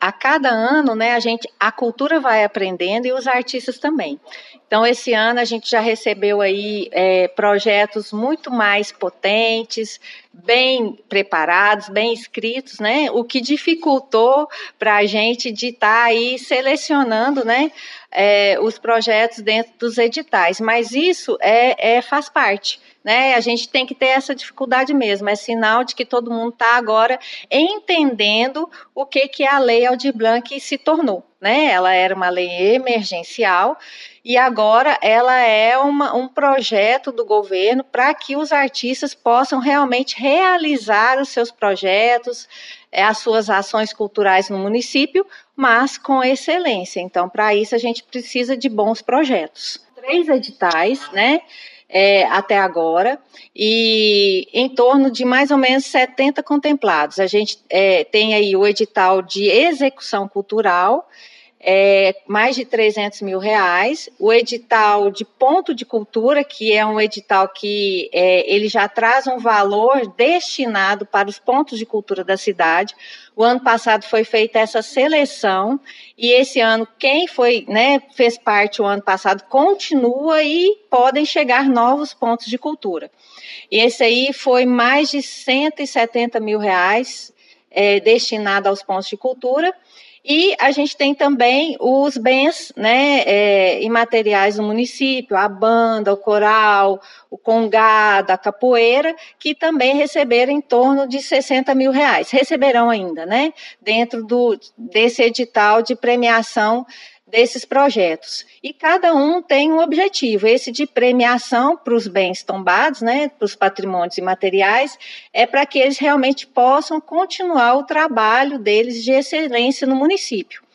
a cada ano, né, a cultura vai aprendendo e os artistas também. Então, esse ano a gente já recebeu aí projetos muito mais potentes, bem preparados, bem escritos, né? O que dificultou para a gente de estar aí selecionando, né, os projetos dentro dos editais. Mas isso faz parte, né? A gente tem que ter essa dificuldade mesmo. É sinal de que todo mundo está agora entendendo o que a Lei Aldir Blanc se tornou, né? Ela era uma lei emergencial e agora ela é um projeto do governo para que os artistas possam realmente realizar os seus projetos, as suas ações culturais no município, mas com excelência. Então, para isso, a gente precisa de bons projetos. 3 editais, né? Até agora, e em torno de mais ou menos 70 contemplados. A gente tem aí o edital de execução cultural, mais de R$300 mil, o edital de ponto de cultura, que é um edital que ele já traz um valor destinado para os pontos de cultura da cidade. O ano passado foi feita essa seleção, e esse ano, quem foi, né, fez parte o ano passado, continua e podem chegar novos pontos de cultura. E esse aí foi mais de R$170 mil destinado aos pontos de cultura. E a gente tem também os bens, né, imateriais do município, a banda, o coral, o congado, a capoeira, que também receberam em torno de R$60 mil. Receberão ainda, né, dentro desse edital de premiação desses projetos. E cada um tem um objetivo. Esse de premiação para os bens tombados, né, para os patrimônios imateriais, é para que eles realmente possam continuar o trabalho deles de excelência no município.